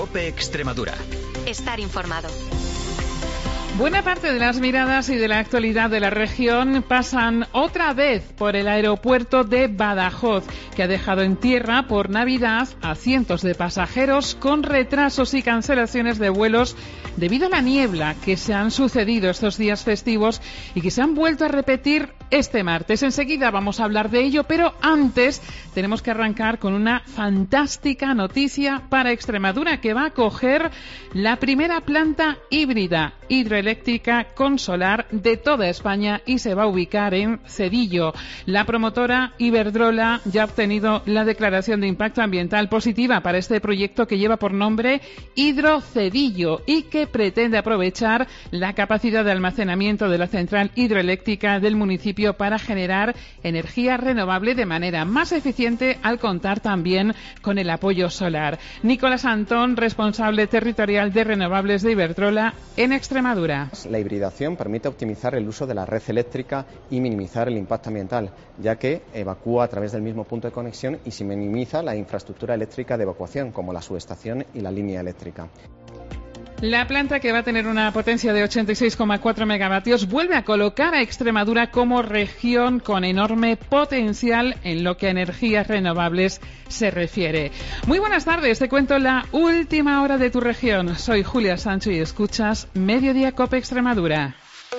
COPE Extremadura. Estar informado. Buena parte de las miradas y de la actualidad de la región pasan otra vez por el aeropuerto de Badajoz, que ha dejado en tierra por Navidad a cientos de pasajeros con retrasos y cancelaciones de vuelos debido a la niebla que se han sucedido estos días festivos y que se han vuelto a repetir este martes. Enseguida vamos a hablar de ello, pero antes tenemos que arrancar con una fantástica noticia para Extremadura, que va a acoger la primera planta híbrida hidroeléctrica con solar de toda España y se va a ubicar en Cedillo. La promotora Iberdrola ya ha obtenido la declaración de impacto ambiental positiva para este proyecto que lleva por nombre Hidrocedillo y que pretende aprovechar la capacidad de almacenamiento de la central hidroeléctrica del municipio para generar energía renovable de manera más eficiente al contar también con el apoyo solar. Nicolás Antón, responsable territorial de renovables de Iberdrola en Extremadura. La hibridación permite optimizar el uso de la red eléctrica y minimizar el impacto ambiental, ya que evacúa a través del mismo punto de conexión y se minimiza la infraestructura eléctrica de evacuación, como la subestación y la línea eléctrica. La planta, que va a tener una potencia de 86,4 megavatios, vuelve a colocar a Extremadura como región con enorme potencial en lo que a energías renovables se refiere. Muy buenas tardes, te cuento la última hora de tu región. Soy Julia Sancho y escuchas Mediodía COPE Extremadura.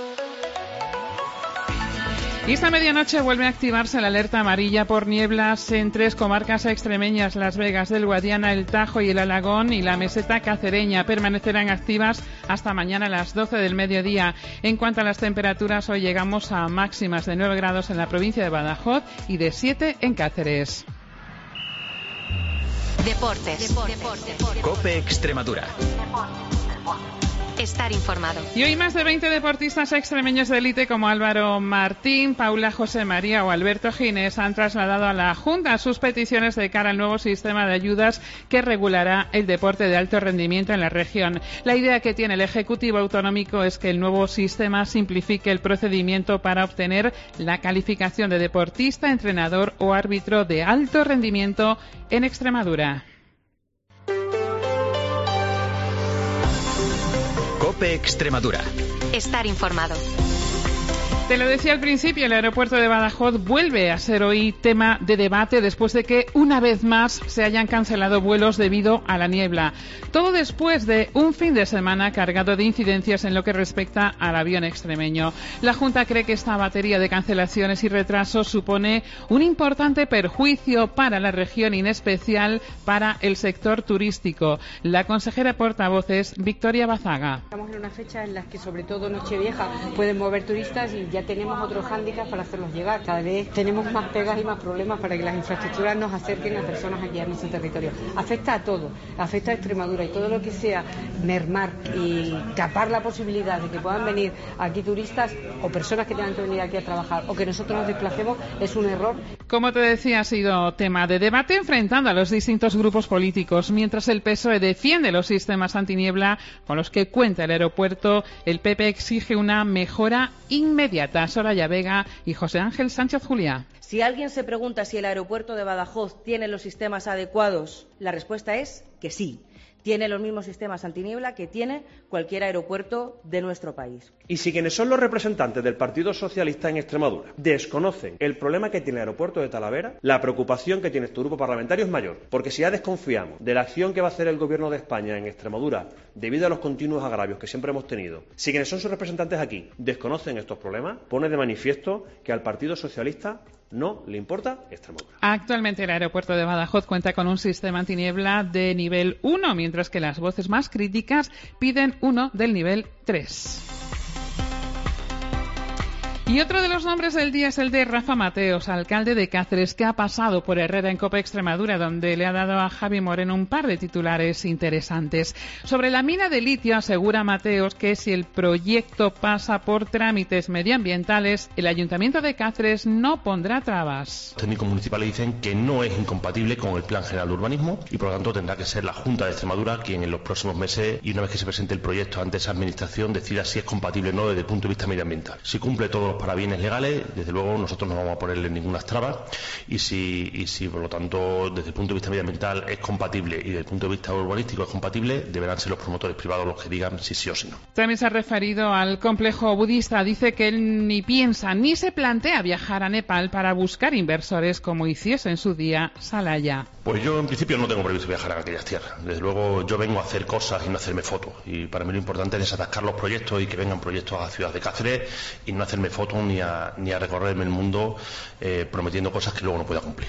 Y esta medianoche vuelve a activarse la alerta amarilla por nieblas en 3 comarcas extremeñas: Las Vegas del Guadiana, el Tajo y el Alagón, y la meseta cacereña. Permanecerán activas hasta mañana a las 12 del mediodía. En cuanto a las temperaturas, hoy llegamos a máximas de 9 grados en la provincia de Badajoz y de 7 en Cáceres. Deportes. COPE Extremadura. Estar informado. Y hoy más de 20 deportistas extremeños de élite como Álvaro Martín, Paula José María o Alberto Ginés han trasladado a la Junta sus peticiones de cara al nuevo sistema de ayudas que regulará el deporte de alto rendimiento en la región. La idea que tiene el Ejecutivo Autonómico es que el nuevo sistema simplifique el procedimiento para obtener la calificación de deportista, entrenador o árbitro de alto rendimiento en Extremadura. COPE Extremadura. Estar informado. Te lo decía al principio, el aeropuerto de Badajoz vuelve a ser hoy tema de debate después de que una vez más se hayan cancelado vuelos debido a la niebla. Todo después de un fin de semana cargado de incidencias en lo que respecta al avión extremeño. La Junta cree que esta batería de cancelaciones y retrasos supone un importante perjuicio para la región y en especial para el sector turístico. La consejera portavoz es Victoria Bazaga. Estamos en una fecha en la que sobre todo Nochevieja pueden mover turistas y ya tenemos otros hándicaps para hacerlos llegar. Cada vez tenemos más pegas y más problemas para que las infraestructuras nos acerquen a personas aquí a nuestro territorio. Afecta a todo, afecta a Extremadura, y todo lo que sea mermar y tapar la posibilidad de que puedan venir aquí turistas o personas que tengan que venir aquí a trabajar o que nosotros nos desplacemos es un error. Como te decía, ha sido tema de debate enfrentando a los distintos grupos políticos. Mientras el PSOE defiende los sistemas antiniebla con los que cuenta el aeropuerto, el PP exige una mejora inmediata. Soraya Vega y José Ángel Sánchez Juliá. Si alguien se pregunta si el aeropuerto de Badajoz tiene los sistemas adecuados, la respuesta es que sí. Tiene los mismos sistemas antiniebla que tiene cualquier aeropuerto de nuestro país. Y si quienes son los representantes del Partido Socialista en Extremadura desconocen el problema que tiene el aeropuerto de Talavera, la preocupación que tiene este grupo parlamentario es mayor. Porque si ya desconfiamos de la acción que va a hacer el Gobierno de España en Extremadura debido a los continuos agravios que siempre hemos tenido, si quienes son sus representantes aquí desconocen estos problemas, pone de manifiesto que al Partido Socialista no le importa Extremadura. Actualmente el aeropuerto de Badajoz cuenta con un sistema antiniebla de nivel 1, mientras que las voces más críticas piden uno del nivel 3. Y otro de los nombres del día es el de Rafa Mateos, alcalde de Cáceres, que ha pasado por Herrera en COPE Extremadura, donde le ha dado a Javi Moreno un par de titulares interesantes. Sobre la mina de litio, asegura Mateos que si el proyecto pasa por trámites medioambientales, el Ayuntamiento de Cáceres no pondrá trabas. Los técnicos municipales dicen que no es incompatible con el Plan General de Urbanismo y por lo tanto tendrá que ser la Junta de Extremadura quien en los próximos meses, y una vez que se presente el proyecto ante esa administración, decida si es compatible o no desde el punto de vista medioambiental. Si cumple todos los los parabienes legales, desde luego nosotros no vamos a ponerle ninguna traba, y si por lo tanto desde el punto de vista medioambiental es compatible y desde el punto de vista urbanístico es compatible, deberán ser los promotores privados los que digan si sí o si no. También se ha referido al complejo budista. Dice que él ni piensa ni se plantea viajar a Nepal para buscar inversores como hiciese en su día Salaya. Pues yo en principio no tengo previsto viajar a aquellas tierras. Desde luego yo vengo a hacer cosas y no a hacerme fotos. Y para mí lo importante es desatascar los proyectos y que vengan proyectos a la ciudad de Cáceres y no hacerme fotos ni a recorrerme el mundo prometiendo cosas que luego no pueda cumplir.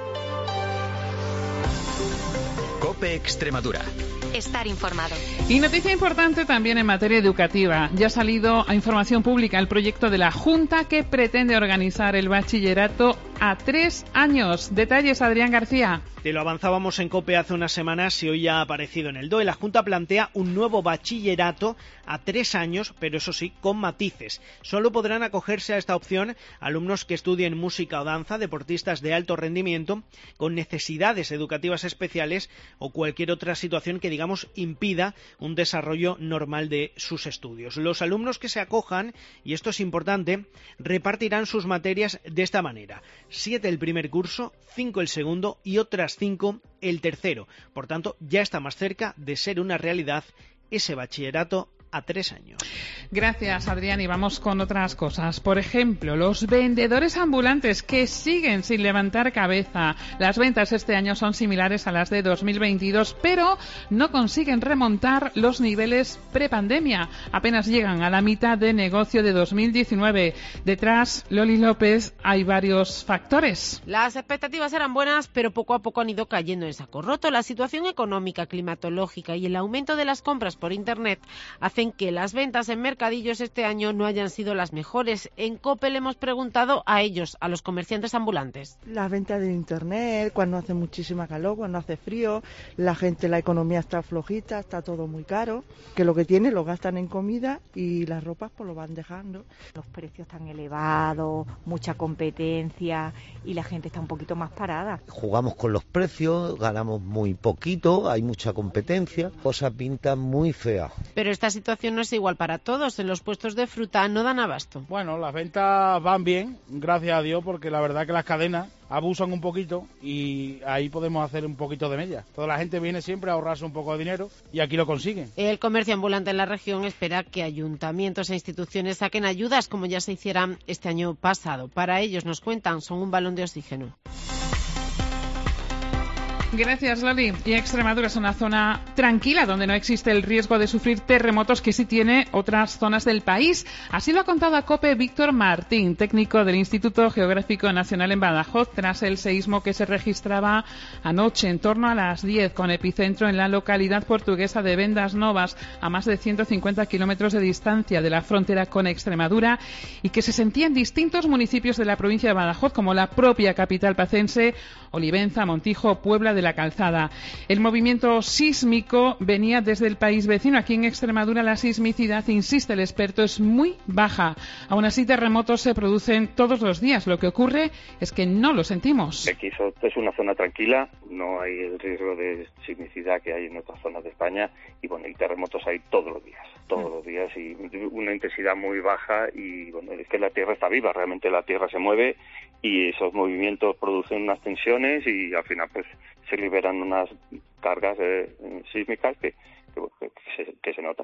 COPE Extremadura. Estar informado. Y noticia importante también en materia educativa. Ya ha salido a información pública el proyecto de la Junta que pretende organizar el bachillerato a 3 años. Detalles, Adrián García. Te lo avanzábamos en COPE hace unas semanas y hoy ya ha aparecido en el DOE. La Junta plantea un nuevo bachillerato a 3 años, pero eso sí, con matices. Solo podrán acogerse a esta opción alumnos que estudien música o danza, deportistas de alto rendimiento, con necesidades educativas especiales o cualquier otra situación que, digamos, impida un desarrollo normal de sus estudios. Los alumnos que se acojan, y esto es importante, repartirán sus materias de esta manera: 7 el primer curso, 5 el segundo y otras 5 el tercero. Por tanto, ya está más cerca de ser una realidad ese bachillerato a 3 años. Gracias, Adrián, y vamos con otras cosas. Por ejemplo, los vendedores ambulantes que siguen sin levantar cabeza. Las ventas este año son similares a las de 2022, pero no consiguen remontar los niveles prepandemia. Apenas llegan a la mitad de negocio de 2019. Detrás, Loli López, hay varios factores. Las expectativas eran buenas, pero poco a poco han ido cayendo en saco roto. La situación económica, climatológica y el aumento de las compras por Internet hacen que las ventas en mercadillos este año no hayan sido las mejores. En COPE le hemos preguntado a ellos, a los comerciantes ambulantes. Las ventas de Internet, cuando hace muchísima calor, cuando hace frío, la economía está flojita, está todo muy caro, que lo que tienen lo gastan en comida y las ropas pues lo van dejando. Los precios tan elevados, mucha competencia y la gente está un poquito más parada. Jugamos con los precios, ganamos muy poquito, hay mucha competencia, cosas pintan muy feas. Pero esta situación no es igual para todos. En los puestos de fruta no dan abasto. Bueno, las ventas van bien, gracias a Dios, porque la verdad que las cadenas abusan un poquito y ahí podemos hacer un poquito de media. Toda la gente viene siempre a ahorrarse un poco de dinero y aquí lo consiguen. El comercio ambulante en la región espera que ayuntamientos e instituciones saquen ayudas como ya se hicieran este año pasado. Para ellos, nos cuentan, son un balón de oxígeno. Gracias, Loli. Y Extremadura es una zona tranquila donde no existe el riesgo de sufrir terremotos que sí tiene otras zonas del país. Así lo ha contado a COPE Víctor Martín, técnico del Instituto Geográfico Nacional en Badajoz, tras el seísmo que se registraba anoche en torno a las 10, con epicentro en la localidad portuguesa de Vendas Novas, a más de 150 kilómetros de distancia de la frontera con Extremadura, y que se sentía en distintos municipios de la provincia de Badajoz, como la propia capital pacense, Olivenza, Montijo, Puebla de la Calzada. El movimiento sísmico venía desde el país vecino. Aquí en Extremadura la sismicidad, insiste el experto, es muy baja. Aún así, terremotos se producen todos los días. Lo que ocurre es que no lo sentimos. Aquí es una zona tranquila, no hay el riesgo de sismicidad que hay en otras zonas de España y bueno, y terremotos hay todos los días y una intensidad muy baja y bueno, es que la Tierra está viva, realmente la Tierra se mueve y esos movimientos producen unas tensiones y al final pues se liberan unas cargas sísmicas que se notan.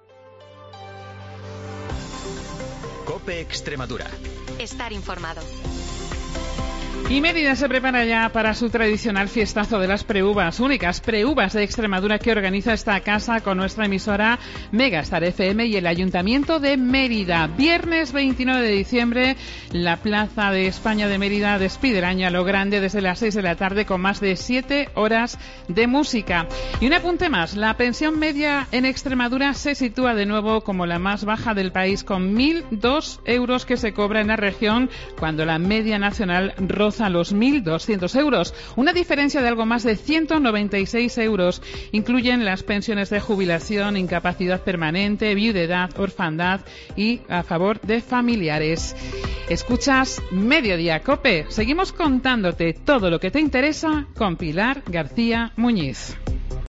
COPE Extremadura. Estar informado. Y Mérida se prepara ya para su tradicional fiestazo de las preuvas, únicas preuvas de Extremadura que organiza esta casa con nuestra emisora Megastar FM y el Ayuntamiento de Mérida. Viernes 29 de diciembre, la Plaza de España de Mérida despide el año a lo grande desde las 6 de la tarde con más de 7 horas de música. Y un apunte más, la pensión media en Extremadura se sitúa de nuevo como la más baja del país, con 1.002 euros que se cobra en la región, cuando la media nacional roza los 1.200 euros. Una diferencia de algo más de 196 euros. Incluyen las pensiones de jubilación, incapacidad permanente, viudedad, orfandad y a favor de familiares. Escuchas Mediodía COPE. Seguimos contándote todo lo que te interesa con Pilar García Muñiz.